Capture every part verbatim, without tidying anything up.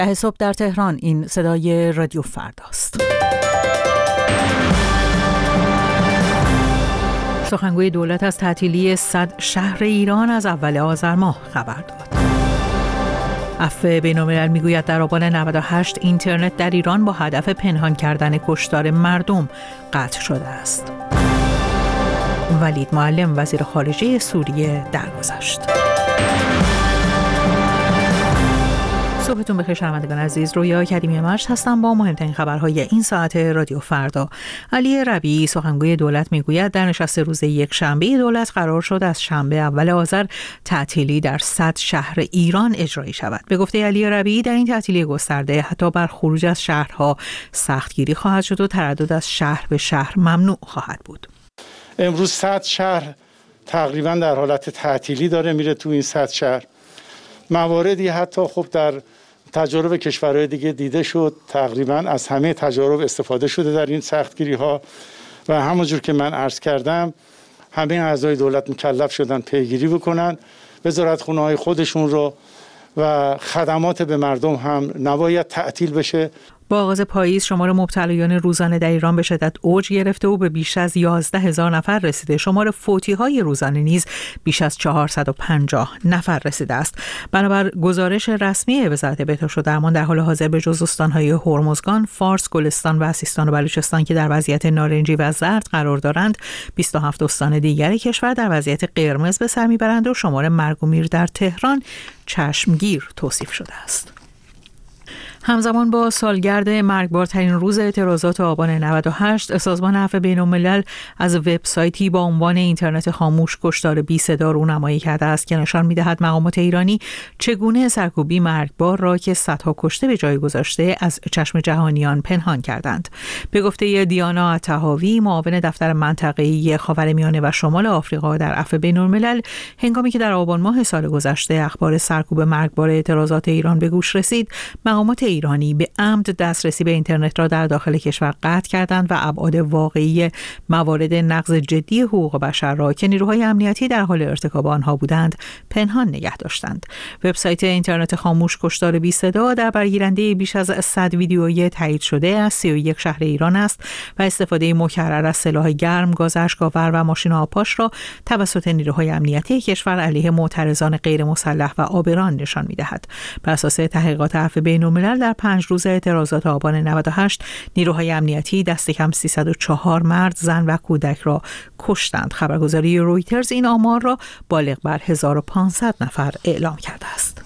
ده صبح در تهران. این صدای رادیو فرداست. سخنگوی دولت از تعطیلی صد شهر ایران از اول آذر ماه خبر داد. عفو بین‌الملل میگوید در آبان نود و هشت اینترنت در ایران با هدف پنهان کردن کشتار مردم قطع شده است. ولید معلم وزیر خارجه سوریه درگذشت. صبحتون بخیر شنوندگان عزیز، رویا کریمی مرج هستم با مهمترین خبرهای این ساعت رادیو فردا. علی ربیعی سخنگوی دولت میگوید در نشست روز یک شنبه دولت قرار شد از شنبه اول آذر تعطیلی در صد شهر ایران اجرایی شود. به گفته علی ربیعی در این تعطیلی گسترده حتی بر خروج از شهرها سختگیری خواهد شد و تردد از شهر به شهر ممنوع خواهد بود. امروز صد شهر تقریبا در حالت تعطیلی داره میره تو. این صد شهر مواردی حتی خب در تجارب کشورهای دیگه دیده شد، تقریبا از همه تجارب استفاده شده در این سختگیری ها و همونجور که من عرض کردم همه اعضای دولت مکلف شدن پیگیری بکنن، وزارتخونه های خودشون رو و خدمات به مردم هم نباید تعطیل بشه. با آغاز پاییز شمار مبتلایان روزانه در ایران به شدت اوج گرفته و به بیش از یازده هزار نفر رسیده. شمار فوتی‌های روزانه نیز بیش از چهارصد و پنجاه نفر رسیده است. بنابر گزارش رسمی وزارت بهداشت و درمان در حال حاضر به جز استان‌های هرمزگان، فارس، گلستان و سیستان و بلوچستان که در وضعیت نارنجی و زرد قرار دارند، بیست و هفت استان دیگر کشور در وضعیت قرمز به سر میبرند و شمار مرگ و میر در تهران چشمگیر توصیف شده است. همزمان با سالگرد مرگبارترین روز اعتراضات آبان نود و هشت، سازمان عفو بین‌الملل از وبسایتی با عنوان اینترنت خاموش کشتار بی صدا رونمایی کرده است که نشان می‌دهد مقامات ایرانی چگونه سرکوبی مرگبار را که صدها کشته به جای گذاشته از چشم جهانیان پنهان کردند. به گفته دیانا طهاوی، معاون دفتر منطقه‌ای خاورمیانه و شمال آفریقا در عفو بین‌الملل، هنگامی که در آبان ماه سال گذشته اخبار سرکوب مرگبار اعتراضات ایران به گوش رسید، مقامات ایرانی به عمد دسترسی به اینترنت را در داخل کشور قطع کردند و ابعاد واقعی موارد نقض جدی حقوق بشر را که نیروهای امنیتی در حال ارتکاب آنها بودند پنهان نگه داشتند. وبسایت اینترنت خاموش کشتار بی صدا در برگیرنده بیش از صد ویدیویی تایید شده از سی و یک شهر ایران است و استفاده مکرر از سلاح گرم، گاز اشک‌آور و ماشین آبپاش را توسط نیروهای امنیتی کشور علیه معترضان غیر مسلح و آبران نشان می‌دهد. بر اساس تحقیقات عفو بین‌الملل در پنج روز اعتراضات آبان نود و هشت نیروهای امنیتی دست کم سیصد و چهار مرد، زن و کودک را کشتند. خبرگزاری رویترز این آمار را بالغ بر هزار و پانصد نفر اعلام کرده است.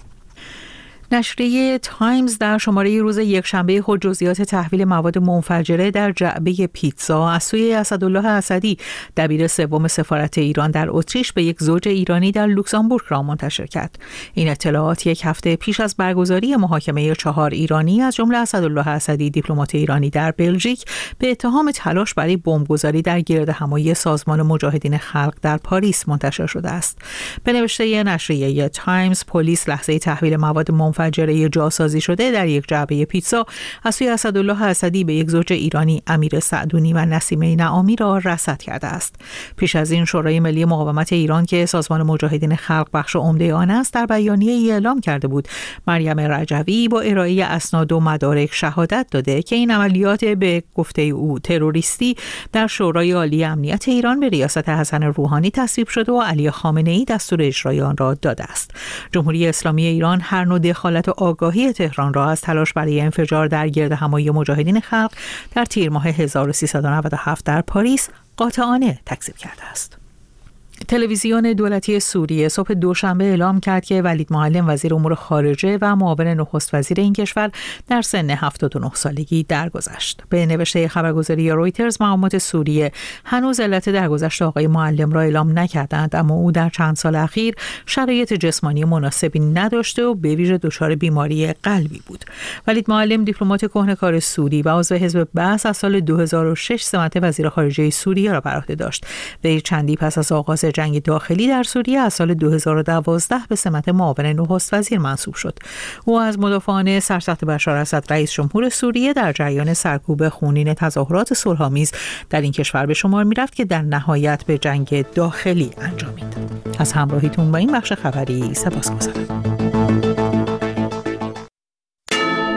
نشریه تایمز در شماره روز یکشنبه خود جزئیات تحویل مواد منفجره در جعبه پیتزا از سوی اسدالله اسدی، دبیر سوم سفارت ایران در اتریش، به یک زوج ایرانی در لوکزامبورگ را منتشر کرد. این اطلاعات یک هفته پیش از برگزاری محاکمه چهار ایرانی از جمله اسدالله اسدی، دیپلمات ایرانی در بلژیک، به اتهام تلاش برای بمبگذاری در گردهمایی سازمان مجاهدین خلق در پاریس منتشر شده است. به نوشته نشریه تایمز، پلیس لحظه تحویل مواد منفجره منفجره جاسازی شده در یک جعبه پیتزا از سوی اسدالله اسدی به یک زوج ایرانی، امیر سعدونی و نسیمه نعامی را رصد کرده است. پیش از این شورای ملی مقاومت ایران که سازمان مجاهدین خلق بخش عمده آن است، در بیانیه‌ای اعلام کرده بود مریم رجوی با ارائه اسناد و مدارک شهادت داده که این عملیات به گفته او تروریستی در شورای عالی امنیت ایران به ریاست حسن روحانی تصویب شده و علی خامنه‌ای دستور اجرایی آن را داده است. جمهوری اسلامی ایران هر نوع دخالت آگاهی تهران را از تلاش برای انفجار در گردهمایی مجاهدین خلق در تیر ماه هزار و سیصد و نود و هفت در پاریس قاطعانه تکذیب کرده است. تلویزیون دولتی سوریه صبح دوشنبه اعلام کرد که ولید معلم وزیر امور خارجه و معاون نخست وزیر این کشور در سن هفتاد و نه سالگی درگذشت. به نوشته خبرگزاری رویترز، مقامات سوریه هنوز علت درگذشت آقای معلم را اعلام نکردند، اما او در چند سال اخیر شرایط جسمانی مناسبی نداشته و به ویژه دچار بیماری قلبی بود. ولید معلم دیپلمات کهنه‌کار سوری و عضو حزب بعث از سال دو هزار و شش سمت وزیر خارجه سوریه را بر عهده داشت. وی چندی پس از آغاز جنگ داخلی در سوریه از سال دو هزار و دوازده به سمت معاون نخست وزیر منصوب شد. او از مدافعان سرسخت بشار اسد رئیس جمهور سوریه در جریان سرکوب خونین تظاهرات صلح‌آمیز در این کشور به شمار می‌رفت که در نهایت به جنگ داخلی انجامید. از همراهیتون با این بخش خبری سپاسگزارم.